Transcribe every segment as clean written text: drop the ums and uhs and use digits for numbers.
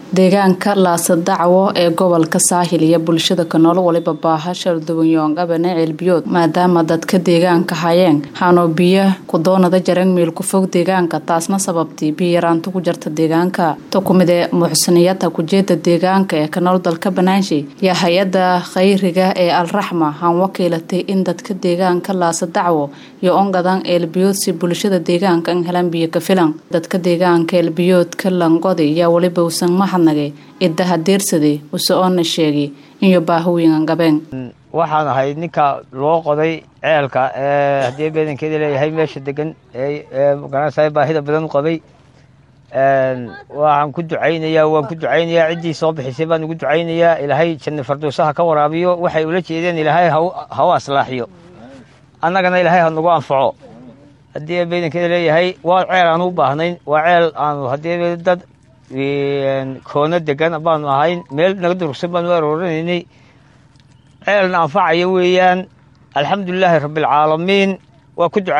deegaanka Laasadacwo ee gobolka Saaxil iyo bulshada ka nool waliba baahasha duwanyoongabane ceelbiyood maadaama dadka deegaanka hayeen hano biyo ku doonada jaran meel ku fog deegaanka taasna sababtay biyo yaraanta ku jirta deegaanka to kumide muxsaniyada ku jeeda deegaanka ee ka nool dalka banaanshay ya hay'adda khayriga ee Al-Raxma han wakiilatay in dadka deegaanka Laasadacwo iyo ongadan ceelbiyood si bulshada deegaanka in helaan biyo ka filan dadka deegaanka ceelbiyood ka langooday ya waliba usan idda hadeersaday usoona sheegay in baahuwin gabeen waxaan ahay ninka loo qoday ceelka hadii beedankeeda leeyahay meesha degan ganacsiga baahida badan qabay waxaan ku ducaynayaa cidii soo bixisay baan ugu ducaynayaa ilaahay janno fardoosaha ka waraabiyo waxay ula jeedeen ilaahay hawa aslaaxiyo annagana ilaahay ha nagu anfaco hadii beedankeeda leeyahay waa ceel aan u baahnayn waa ceel aan hadii dad koona degan baan ahayn meel naga durugsan baan warooraynay ceelna anfacaya weeyaan alxamdulilaahi rabbil caalamiin waa ku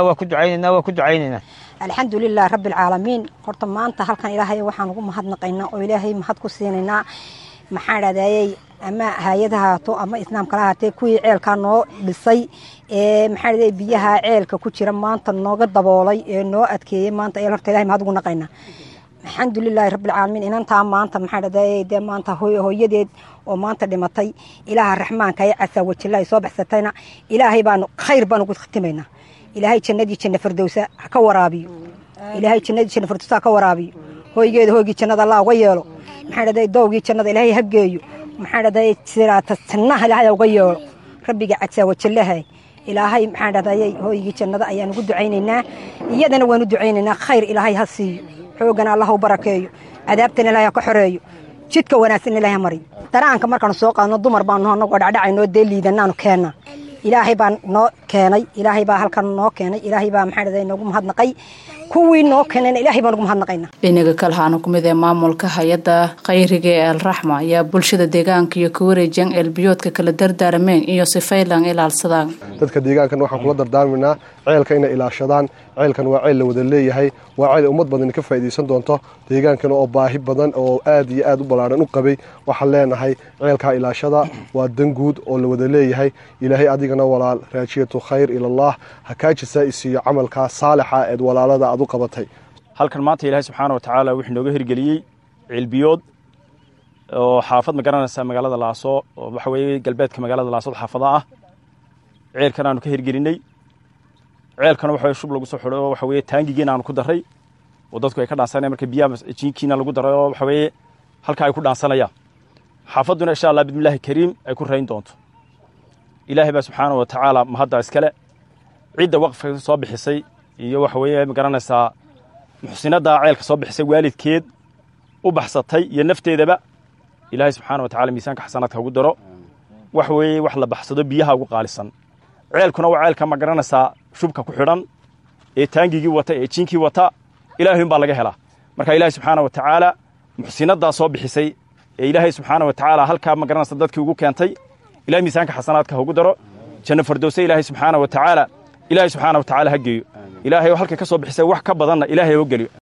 ducaynaynaa alxamdulilaahi rabbil caalamiin horta maanta halkan ilaahay waxaan ugu mahadnaqaynaa oo ilaahay mahad ku siinaynaa maxaan raadayay ama hay'adaha to ama islaamka lahaatee kuwii ceelka noo dhisay maxaan raadayay biyaha ceelka ku jira maanta nooga daboolay ee noo adkeeyay maanta horta ilaahay mahad ugu naqaynaa alxamdulilaahi rabbil caalamiin inantaa maanta maxaan raadayay dee maanta hooyadeed oo maanta dhimatay ilaaha raxmaanka ee casa wajilaahi soo baxsatayna ilaahay baan khayr baan ugu khatimaynaa ilaahay janno firdawsa ka waraabiyo ilaahay janno firdawsa ka waraabiyo hoygii jannada Allah uga yeelo maxaan raadayay doowgii jannada ilaahay ha geeyo maxaan raadayay siraata sannaha ilaahay uga yeelo rabbiga casa wajilaahi ilaahay maxaan raadayay hoygii jannada ayaan ugu ducaynaynaa iyadana waan u ducaynaynaa khayr ilaahay ha siiyo xoogana Allah u barakeeyo adaabtana ilaahay ka xoreeyo jidka wanaagsan ilaahay mariyo daraanka markaan soo qaadno dumar baan noo dhacdhacayno deeliidanaanu keenna ilaahay baan noo keenay ilaahay baa halkan noo keenay ilaahay baa maxaan raadayay nagu mahadnaqay kuwii noo keenayna ilaahay baan ugu mahadnaqaynaa dhinaca kale waxaan ku mid maamulka hay'adda khayriga ee Al-Raxma ayaa bulshada deegaanka iyo ku wareejin ceelbiyoodka kala dardaarmeen iyo sifaylan ilaalsadaan dadka deegaankan waxaan kula dardaarminaa ceelka inay ilaashadaan ceelkan waa ceel la wada leeyahay waa ceel ummad badan ka faa'iideysan doonto deegaankan oo baahi badan oo aad iyo aad u balaaran u qabay waxaan leenahay ceelka ilaashada waa danguud oo la wada leeyahay ilaahay adigana walaal raajiyatu khayr ila Allah hakaajisa isiyo camalka saalixa ee walaalada aad u qabatay halkan maanta ilaahay subxaanahu wa ta'aala wuxuu nooga hirgeliyay ceelbiyood oo xaafad ma garanaysa magaalada Laaso oo waxa weeye galbeedka magaalada Laaso xaafada ah ceelkan aanu ka hirgelinay ceelkan waxa shub lagu soo xidho waxa weeye taangigiina aanu ku daray oo dadku ay ka dhaansanayaan marka biyaha jinkiina lagu daray waxa weeye halka ay ku dhaansanayaan xaafaduna insha Allah bidmillaahi kariim ay ku rayn doonto ilaahay baa subxaanahu wa ta'aala mahadda iskale ciidda waqfka soo bixisay iyo waxa weeye ma garanaysaa muxsinada ceelka soo bixisay waalidkeed u baxsatay iyo nafteedaba ilaahay subxaanahu wa ta'aala miisaanka xasanaadka ugu daro wax weeye wax la baxsado biyaha ugu qaalisan ceelkuna waa ceelka ma garanaysaa shubka ku xidhan ee taangigii wata ee jinkii wata ilaahay baa laga helaa marka ilaahay subxaanahu wa ta'aala muxsinada soo bixisay ee ilaahay subxaanahu wa ta'aala halka ma garanaysaa dadkii ugu keentay ilaahay miisaanka xasanaadka ugu daro janno fardoosa ilaahay subxaanahu wa ta'aala ilaahay subxaanahu wa ta'aala ha geeyo ilaahay halka ka soo bixisay wax ka badanna ilaahay oo geliyo